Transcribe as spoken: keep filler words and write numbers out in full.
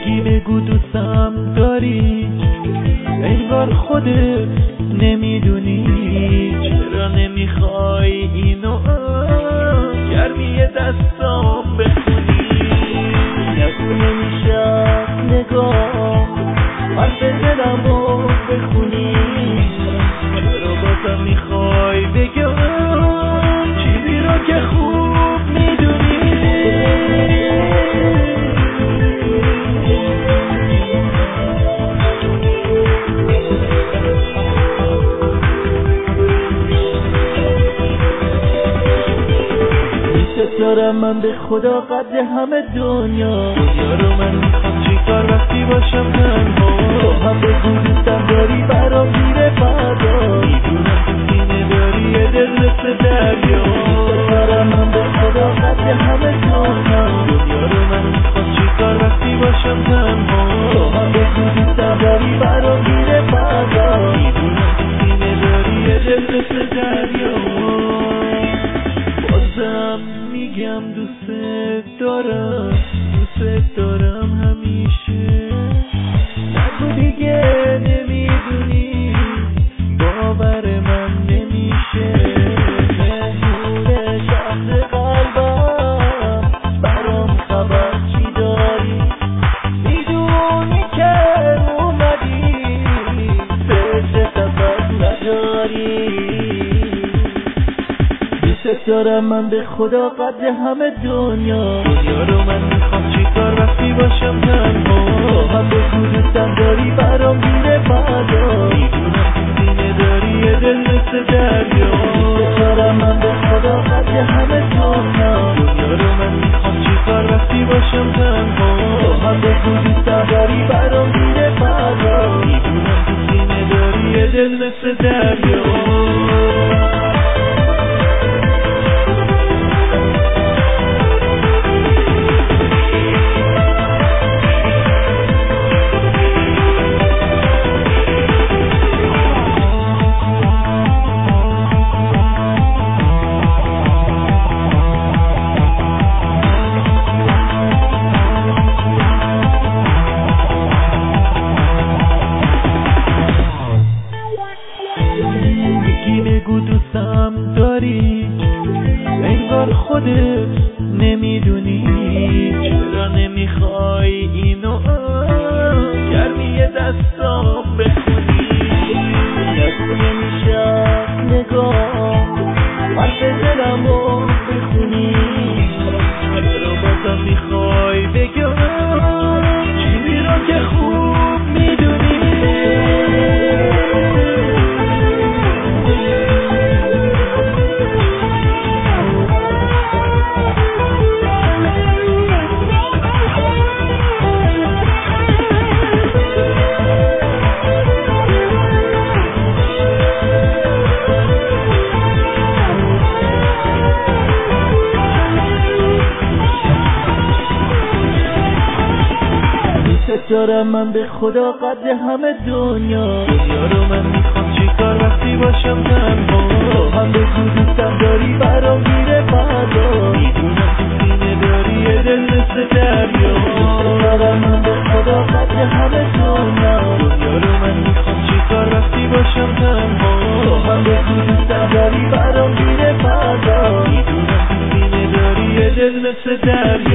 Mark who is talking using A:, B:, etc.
A: یکی بگو دوستم داری، انگار خودت نمیدونی چرا نمیخوای اینو گرمی دستام بخونی. نگو نمیشه نگاه حرف دلمو بخونی، چرا بازم میخوای بگم چیزی رو که خوب میدونی. دارم من به خدا قدر همه دنیا، دنیا رو من میخوام چیکار وقتی باشم تنها. تو هم بگو دوستم داری برام میره فردا، میدونم تو سینه داری یه دل مثل دریا. دارم من به خدا قدر همه دنیا، دنیا رو من میخوام چیکار وقتی باشم تنها. تو هم بگو دوستم داری برام میره فردا، میدونم تو سینه داری یه دل مثل دریا. بازم میگم دوست دارم، دوست دارم همیشه. نگو دیگه نمیدونی، باور من نمیشه. مهمون شهر قلبم برام خبر چی داری، میدونی که اومدی فکر سفر نداری. دوست دارم من به خدا قدر همه دنیا، دنیا رو من میخوام چیکار وقتی باشم تنها. تو هم بگو دوستم داری برام میره فردا، میدونم تو سینه داری یه دل مثل دریا. دوست دارم من به خدا قدر همه دنیا، دنیا رو من میخوام چیکار وقتی باشم تنها. تو هم بگو دوستم داری برام میره فردا، میدونم تو سینه داری یه دل مثل دریا. بگو دوستم داری، انگار خودت نمیدونی چرا نمیخوای اینو گرمی دستام بخونی. نگو نمیشه نگاه حرف دلمو بخونی، چرا بازم میخوای بگم چیزی رو که خوب میدونی. دارم من به خدا قدر همه دنیا، دنیا رو من میخوام چیکار وقتی باشم تنها. تو هم بگو دوستم داری برام میره فردا، میدونم تو سینه داری یه دل مثل دریا. دارم من به خدا قدر همه دنیا، دنیا رو من میخوام چیکار وقتی باشم تنها. تو هم بگو دوستم داری برام میره فردا، میدونم تو سینه داری یه دل مثل دریا.